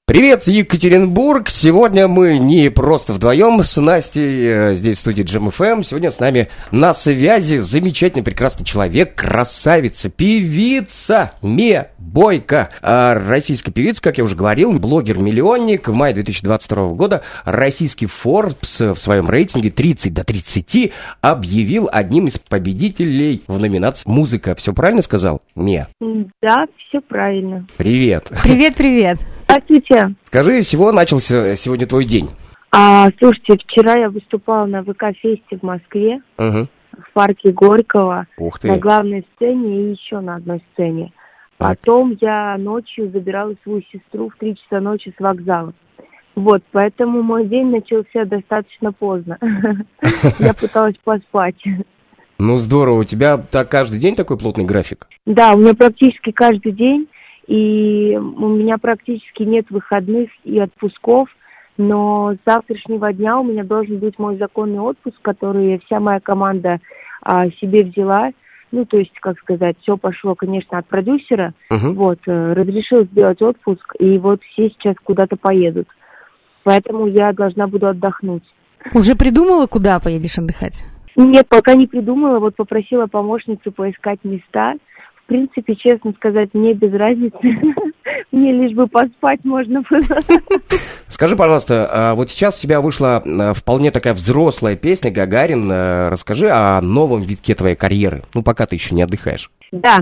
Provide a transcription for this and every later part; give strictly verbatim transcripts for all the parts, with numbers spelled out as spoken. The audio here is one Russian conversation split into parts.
Привет, Екатеринбург! Сегодня мы не просто вдвоем с Настей здесь в студии Джем эф эм. Сегодня с нами на связи замечательный, прекрасный человек, красавица, певица Мия Бойко. Российская певица, как я уже говорил, блогер-миллионник. В мае две тысячи двадцать второго года российский Forbes в своем рейтинге тридцать до тридцати объявил одним из победителей в номинации «Музыка». Все правильно сказал, Мия? Да, все правильно. Привет. Привет-привет. Здравствуйте. Скажи, с чего начался сегодня твой день? А, слушайте, вчера я выступала на ВК-фесте в Москве, Угу. в парке Горького, Ух ты. на главной сцене и еще на одной сцене. Так. Потом я ночью забирала свою сестру в три часа ночи с вокзала. Вот, поэтому мой день начался достаточно поздно. Я пыталась поспать. Ну, здорово. У тебя так каждый день такой плотный график? Да, у меня практически каждый день, и у меня практически нет выходных и отпусков, но с завтрашнего дня у меня должен быть мой законный отпуск, который вся моя команда а, себе взяла. Ну, то есть, как сказать, все пошло, конечно, от продюсера. Угу. Вот, э, разрешил сделать отпуск, и вот все сейчас куда-то поедут. Поэтому я должна буду отдохнуть. Уже придумала, куда поедешь отдыхать? Нет, пока не придумала, вот попросила помощницу поискать места. В принципе, честно сказать, мне без разницы. Мне лишь бы поспать можно было. Скажи, пожалуйста, вот сейчас у тебя вышла вполне такая взрослая песня «Гагарин». Расскажи о новом витке твоей карьеры, ну, пока ты еще не отдыхаешь. Да.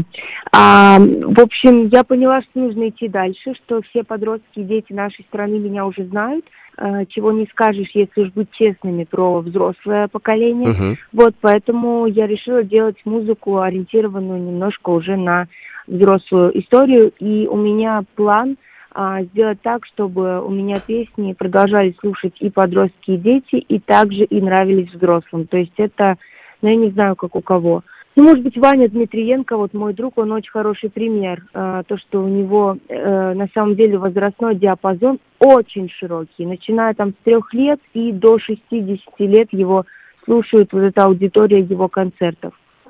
А, в общем, я поняла, что нужно идти дальше, что все подростки и дети нашей страны меня уже знают. А, чего не скажешь, если уж быть честными про взрослое поколение. Угу. Вот, поэтому я решила делать музыку, ориентированную немножко уже на взрослую историю. И у меня план а, сделать так, чтобы у меня песни продолжали слушать и подростки, и дети, и также и нравились взрослым. То есть это, ну, я не знаю, как у кого. Ну, может быть, Ваня Дмитриенко, вот мой друг, он очень хороший пример. А, то, что у него э, на самом деле возрастной диапазон очень широкий. Начиная там с трех лет и до шестидесяти лет его слушают вот эта аудитория его концертов.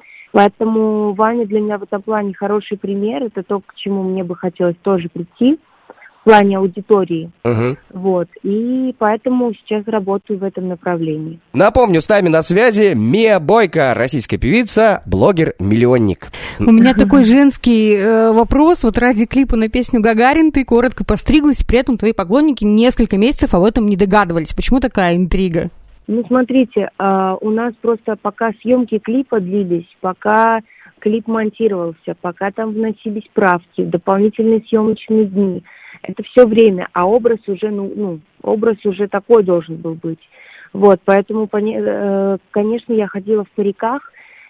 Поэтому Ваня для меня в этом плане хороший пример. Это то, к чему мне бы хотелось тоже прийти в плане аудитории. Угу. Вот. И поэтому сейчас работаю в этом направлении. Напомню, с нами на связи Мия Бойко, российская певица, блогер-миллионник. У меня такой женский э, вопрос. Вот ради клипа на песню «Гагарин» ты коротко постриглась, при этом твои поклонники несколько месяцев об этом не догадывались. Почему такая интрига? Ну, смотрите, э, у нас просто пока съемки клипа длились, пока клип монтировался, пока там вносились правки, дополнительные съемочные дни. Это все время, а образ уже, ну, ну, образ уже такой должен был быть. Вот, поэтому, конечно, я ходила в париках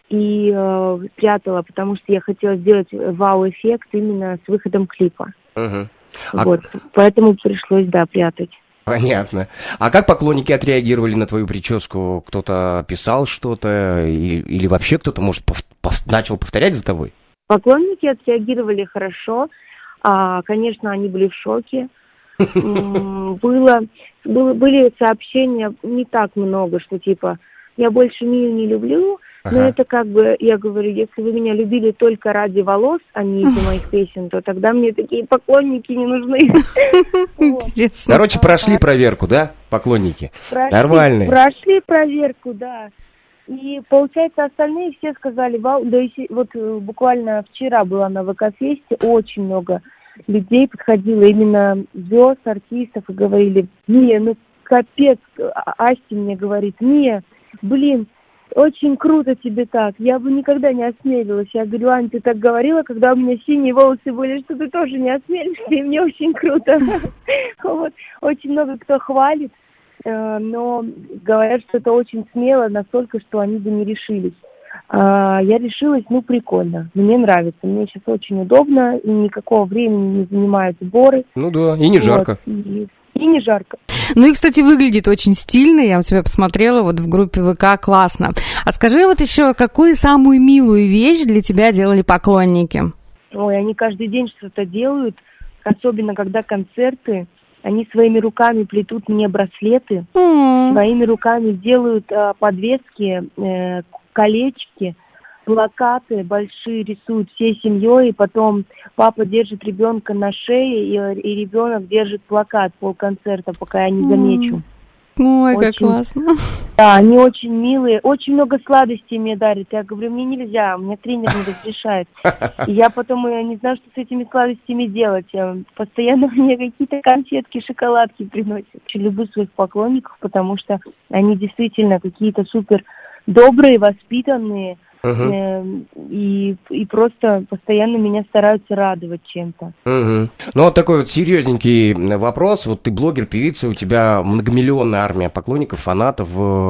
и э, прятала, потому что я хотела сделать вау-эффект именно с выходом клипа. Угу. Вот, А... поэтому пришлось, да, прятать. Понятно. А как поклонники отреагировали на твою прическу? Кто-то писал что-то или, или вообще кто-то, может, пов- пов- начал повторять за тобой? Поклонники отреагировали хорошо. А, конечно, они были в шоке. Было, было, были сообщения не так много, что типа «я больше Мию не люблю», ага. Но это как бы, я говорю, если вы меня любили только ради волос, а не из-за моих песен, то тогда мне такие поклонники не нужны. Короче, прошли проверку, да, поклонники? Нормальные. Прошли проверку, да. И, получается, остальные все сказали, вау, да и вот буквально вчера была на ВК-фесте, очень много людей подходило, именно звезд, артистов, и говорили: Мия, ну капец, Асти мне говорит, Мия, блин, очень круто тебе так, я бы никогда не осмелилась. Я говорю: Ань, ты так говорила, когда у меня синие волосы были, что ты тоже не осмелишься, и мне очень круто. Очень много кто хвалит. Но говорят, что это очень смело, настолько, что они бы не решились. Я решилась, ну, прикольно, мне нравится, мне сейчас очень удобно, и никакого времени не занимают сборы. Ну да, и не жарко. Вот, и, и не жарко. Ну и, кстати, выглядит очень стильно, я у тебя посмотрела вот в группе ВК, классно. А скажи вот еще, какую самую милую вещь для тебя делали поклонники? Ой, они каждый день что-то делают, особенно когда концерты. Они своими руками плетут мне браслеты, mm. своими руками делают э, подвески, э, колечки. плакаты большие рисуют всей семьей, и потом папа держит ребенка на шее, и, и ребенок держит плакат полконцерта, пока я не замечу. Ой, очень, как классно. Да, они очень милые, очень много сладостей мне дарят. Я говорю, мне нельзя, мне тренер не разрешает. И я потом я не знаю, что с этими сладостями делать. Постоянно мне какие-то конфетки, шоколадки приносят. Очень люблю своих поклонников, потому что они действительно какие-то супер добрые, воспитанные. Uh-huh. И, и просто постоянно меня стараются радовать чем-то. Uh-huh. Ну, вот такой вот серьезненький вопрос. Вот ты блогер, певица, у тебя многомиллионная армия поклонников, фанатов,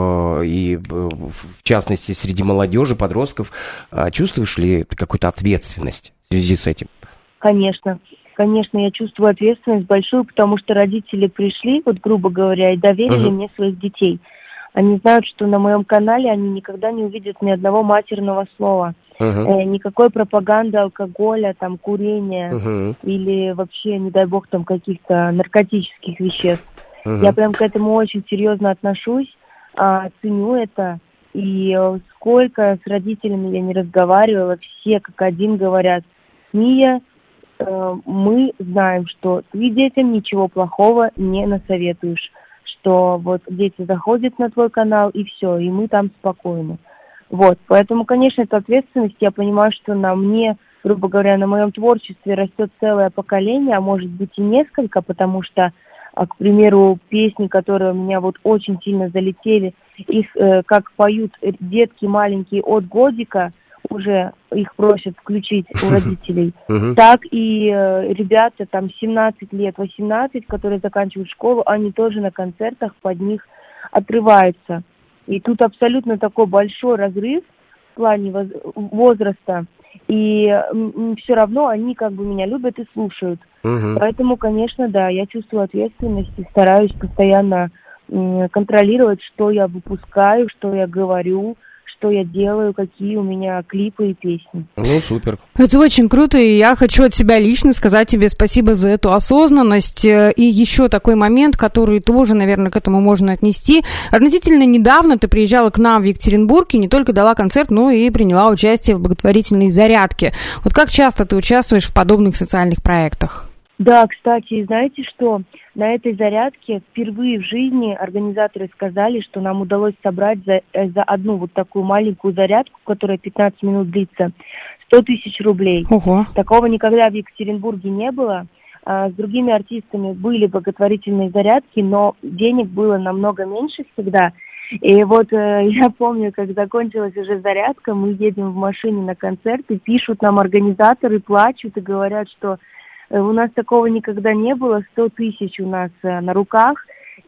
и в частности среди молодежи, подростков. Чувствуешь ли ты какую-то ответственность в связи с этим? Конечно. Конечно, я чувствую ответственность большую, потому что родители пришли, вот грубо говоря, и доверили uh-huh. мне своих детей. Они знают, что на моем канале они никогда не увидят ни одного матерного слова. Uh-huh. Э, никакой пропаганды алкоголя, там, курения uh-huh. или вообще, не дай бог, там, каких-то наркотических веществ. Uh-huh. Я прям к этому очень серьезно отношусь, э, ценю это. И э, сколько с родителями я не разговаривала, все как один говорят: Мия, э, мы знаем, что ты детям ничего плохого не насоветуешь. Что вот дети заходят на твой канал, и все, и мы там спокойны. Вот, поэтому, конечно, это ответственность. Я понимаю, что на мне, грубо говоря, на моем творчестве растет целое поколение, а может быть и несколько, потому что, к примеру, песни, которые у меня вот очень сильно залетели, их э, как поют детки маленькие от годика, уже их просят включить у родителей, uh-huh. так и э, ребята там семнадцать лет, восемнадцать, которые заканчивают школу, они тоже на концертах под них отрываются. И тут абсолютно такой большой разрыв в плане воз- возраста, и м- все равно они как бы меня любят и слушают. Uh-huh. Поэтому, конечно, да, я чувствую ответственность и стараюсь постоянно м- контролировать, что я выпускаю, что я говорю, что я делаю, какие у меня клипы и песни. Ну, супер. Это очень круто, и я хочу от себя лично сказать тебе спасибо за эту осознанность. И еще такой момент, который тоже, наверное, к этому можно отнести. Относительно недавно ты приезжала к нам в Екатеринбург и не только дала концерт, но и приняла участие в благотворительной зарядке. Вот как часто ты участвуешь в подобных социальных проектах? Да, кстати, знаете что? На этой зарядке впервые в жизни организаторы сказали, что нам удалось собрать за, за одну вот такую маленькую зарядку, которая пятнадцать минут длится, сто тысяч рублей. Ого. Такого никогда в Екатеринбурге не было. А, с другими артистами были благотворительные зарядки, но денег было намного меньше всегда. И вот э, я помню, как закончилась уже зарядка, мы едем в машине на концерт, и пишут нам организаторы, плачут и говорят, что у нас такого никогда не было, сто тысяч у нас на руках,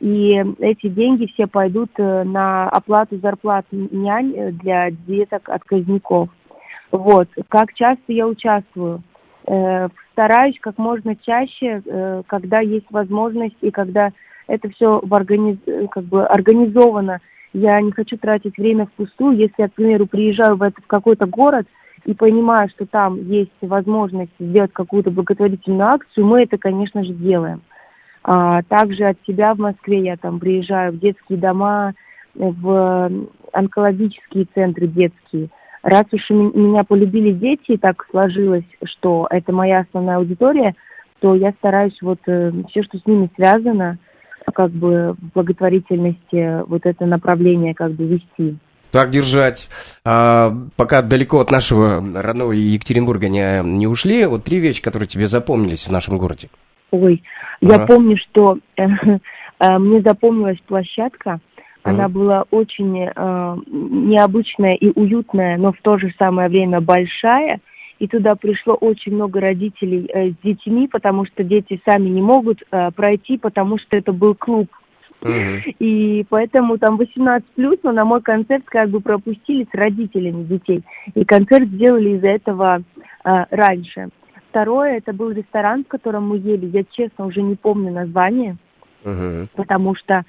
и эти деньги все пойдут на оплату зарплат нянь для деток-отказников. Вот, как часто я участвую? Стараюсь как можно чаще, когда есть возможность и когда это все в организ... как бы организовано. Я не хочу тратить время впустую. Если я, к примеру, приезжаю в, этот, в какой-то город, и понимаю, что там есть возможность сделать какую-то благотворительную акцию, мы это, конечно же, делаем. А, также от себя в Москве я там приезжаю в детские дома, в онкологические центры детские. Раз уж меня полюбили дети, и так сложилось, что это моя основная аудитория, то я стараюсь вот э, все, что с ними связано, как бы в благотворительности, вот это направление как бы вести. Так держать. А, пока далеко от нашего родного Екатеринбурга не, не ушли, вот три вещи, которые тебе запомнились в нашем городе. Ой, ага. Я помню, что э, э, мне запомнилась площадка. Ага. Она была очень э, необычная и уютная, но в то же самое время большая. И туда пришло очень много родителей э, с детьми, потому что дети сами не могут э, пройти, потому что это был клуб. Uh-huh. И поэтому там восемнадцать плюс, но на мой концерт как бы пропустили с родителями детей. И концерт сделали из-за этого а, раньше. Второе, это был ресторан, в котором мы ели. Я, честно, уже не помню название, uh-huh. потому что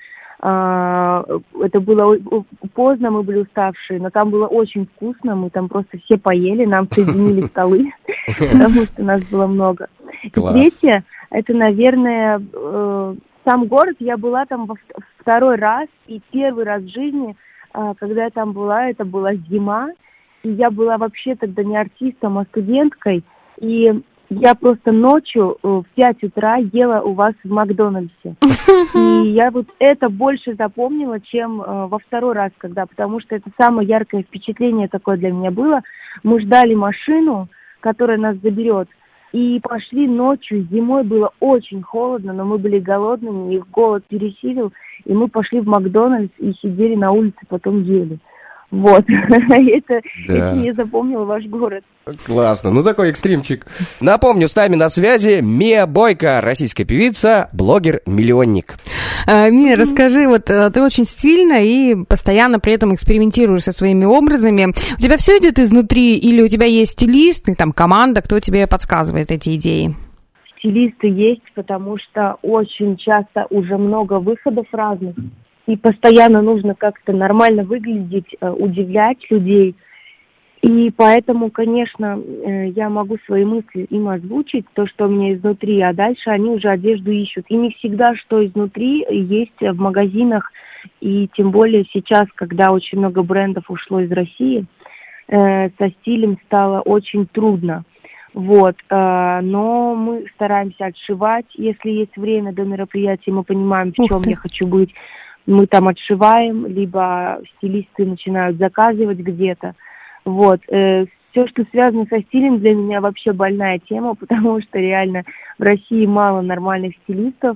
а, это было поздно, мы были уставшие, но там было очень вкусно, мы там просто все поели, нам соединили столы, потому что нас было много. И третье, это, наверное... Сам город, я была там во второй раз, и первый раз в жизни, когда я там была, это была зима, И я была вообще тогда не артистом, а студенткой. И я просто ночью в пять утра ела у вас в Макдональдсе. И я вот это больше запомнила, чем э, во второй раз, когда, потому что это самое яркое впечатление такое для меня было. Мы ждали машину, которая нас заберет, и пошли ночью. Зимой было очень холодно, но мы были голодными, их голод пересилил, и мы пошли в Макдональдс и сидели на улице, потом ели. Вот, это, Да. это я запомнила ваш город. Классно, ну такой экстримчик. Напомню, с нами на связи Мия Бойко, российская певица, блогер-миллионник. А, Мия, расскажи, вот э, ты очень стильно и постоянно при этом экспериментируешь со своими образами. У тебя все идет изнутри или у тебя есть стилист, ну, там, команда, кто тебе подсказывает эти идеи? Стилисты есть, потому что очень часто уже много выходов разных. И постоянно нужно как-то нормально выглядеть, удивлять людей. И поэтому, конечно, я могу свои мысли им озвучить, то, что у меня изнутри, а дальше они уже одежду ищут. И не всегда, что изнутри, есть в магазинах, и тем более сейчас, когда очень много брендов ушло из России, со стилем стало очень трудно. Вот, но мы стараемся отшивать, если есть время до мероприятия, мы понимаем, в чем я хочу быть. Мы там отшиваем, либо стилисты начинают заказывать где-то. Вот. Э, все, что связано со стилем, для меня вообще больная тема, потому что реально в России мало нормальных стилистов.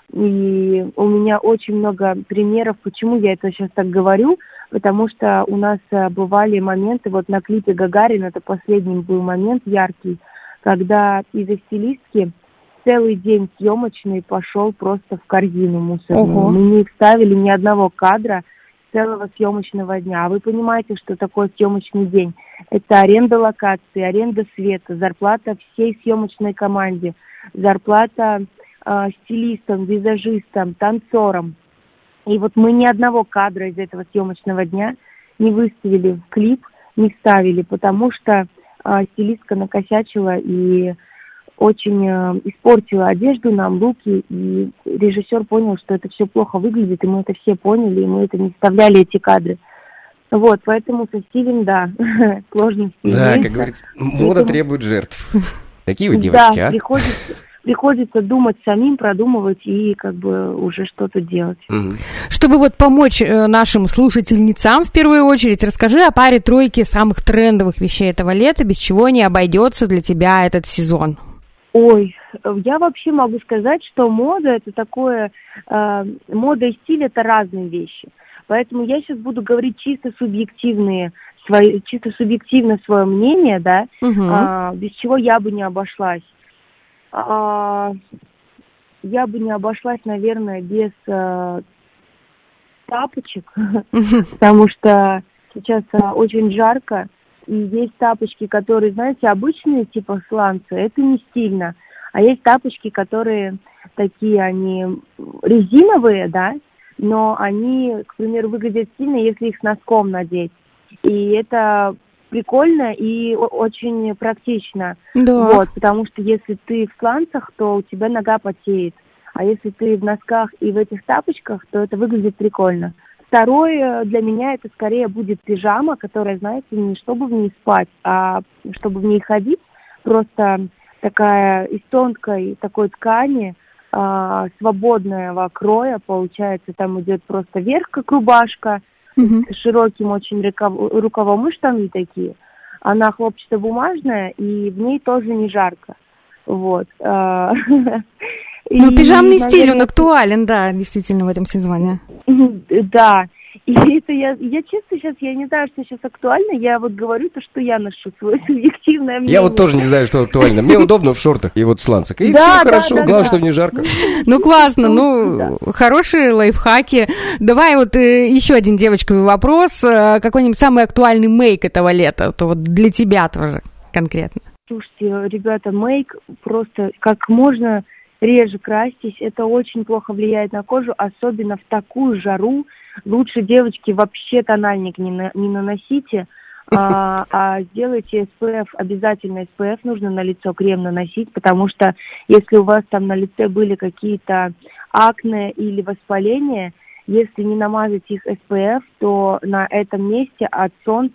И у меня очень много примеров, почему я это сейчас так говорю, потому что у нас бывали моменты, вот на клипе «Гагарин», это последний был момент яркий, когда из-за стилистки целый день съемочный пошел просто в корзину мусорную. Ого. Мы не вставили ни одного кадра целого съемочного дня. А вы понимаете, что такое съемочный день? Это аренда локации, аренда света, зарплата всей съемочной команде, зарплата э, стилистам, визажистам, танцорам. И вот мы ни одного кадра из этого съемочного дня не выставили в клип, не вставили, потому что э, стилистка накосячила и очень э, испортила одежду нам, луки, и режиссер понял, что это все плохо выглядит, и мы это все поняли, и мы это не вставляли, эти кадры. Вот, поэтому со стилем, да, сложности Да, имеются. как говорится, мода Поэтому... требует жертв. Такие вы девочки, да, а? приходится, приходится думать самим, продумывать и как бы уже что-то делать. Угу. Чтобы вот помочь э, нашим слушательницам, в первую очередь, расскажи о паре тройки самых трендовых вещей этого лета, без чего не обойдется для тебя этот сезон. Ой, я вообще могу сказать, что мода это такое, э, мода и стиль это разные вещи. Поэтому я сейчас буду говорить чисто субъективные, свои, чисто субъективно свое мнение, да, Угу. э, без чего я бы не обошлась. Э, я бы не обошлась, наверное, без э, тапочек, потому что сейчас э, очень жарко. И есть тапочки, которые, знаете, обычные, типа сланцы, это не стильно. А есть тапочки, которые такие, они резиновые, да, но они, к примеру, выглядят стильно, если их с носком надеть. И это прикольно и очень практично. Да. Вот, потому что если ты в сланцах, то у тебя нога потеет. А если ты в носках и в этих тапочках, то это выглядит прикольно. Второе для меня это скорее будет пижама, которая, знаете, не чтобы в ней спать, а чтобы в ней ходить. Просто такая из тонкой такой ткани, а, свободного кроя, получается, там идет просто верх, как рубашка, Угу. с широким очень рукав- рукавом и штаны такие. Она хлопчатобумажная, и в ней тоже не жарко. Вот. а, Ну, и, пижамный стиль, он наверное, актуален, да, действительно, в этом сезоне. Да, и это я, я честно сейчас, я не знаю, что сейчас актуально, я вот говорю то, что я ношу, свое субъективное мнение. Я вот тоже не знаю, что актуально. Мне удобно в шортах и вот в сланцах. И Да, все да, хорошо, да, главное, да. чтобы не жарко. Ну, классно, ну, Да. хорошие лайфхаки. Давай вот э, еще один девочковый вопрос. Э, Какой-нибудь самый актуальный мейк этого лета? То вот для тебя тоже конкретно. Слушайте, ребята, мейк просто как можно реже красьтесь, это очень плохо влияет на кожу, особенно в такую жару. Лучше, девочки, вообще тональник не, на, не наносите, а, а сделайте эс пэ эф, обязательно эс пэ эф нужно на лицо крем наносить, потому что если у вас там на лице были какие-то акне или воспаления, если не намазать их эс пэ эф, то на этом месте от солнца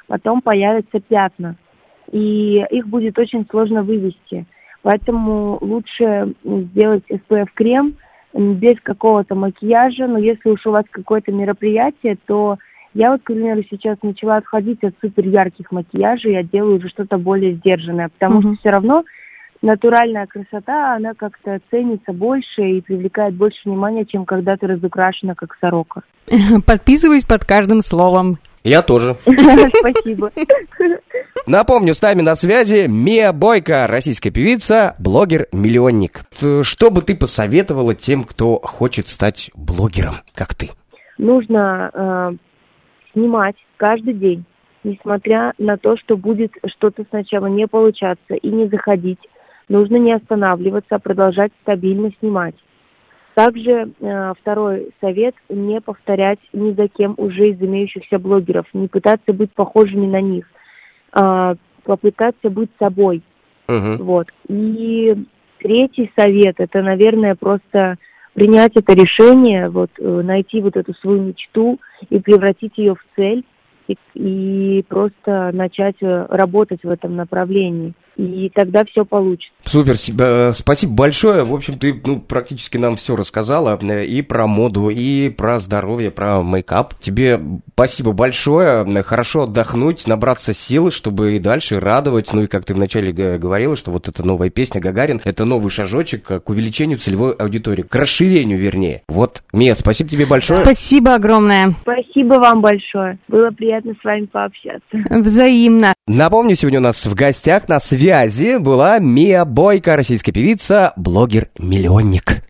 потом появятся пятна, и их будет очень сложно вывести. Поэтому лучше сделать эс пэ эф-крем без какого-то макияжа, но если уж у вас какое-то мероприятие, то я вот, к примеру, сейчас начала отходить от супер ярких макияжей, я делаю уже что-то более сдержанное, потому mm-hmm. что все равно натуральная красота, она как-то ценится больше и привлекает больше внимания, чем когда ты разукрашена, как сорока. Подписываюсь под каждым словом. Я тоже. Спасибо. Напомню, с нами на связи Мия Бойко, российская певица, блогер-миллионник. Что бы ты посоветовала тем, кто хочет стать блогером, как ты? Нужно э, снимать каждый день, несмотря на то, что будет что-то сначала не получаться и не заходить. Нужно не останавливаться, а продолжать стабильно снимать. Также э, второй совет – не повторять ни за кем уже из имеющихся блогеров, не пытаться быть похожими на них, э, попытаться быть собой. Uh-huh. Вот. И третий совет – это, наверное, просто принять это решение, вот, э, найти вот эту свою мечту и превратить ее в цель, и, и просто начать работать в этом направлении. И тогда все получится. Супер, спасибо большое. В общем, ты ну, практически нам все рассказала и про моду, и про здоровье, про мейкап. Тебе спасибо большое. Хорошо отдохнуть, набраться сил, чтобы и дальше радовать. Ну и как ты вначале говорила, что вот эта новая песня «Гагарин» — это новый шажочек к увеличению целевой аудитории, к расширению, вернее. Вот, Мия, спасибо тебе большое. Спасибо огромное. Спасибо вам большое. Было приятно с вами пообщаться. Взаимно. Напомню, сегодня у нас в гостях на связи была Мия Бойко, российская певица, блогер-миллионник.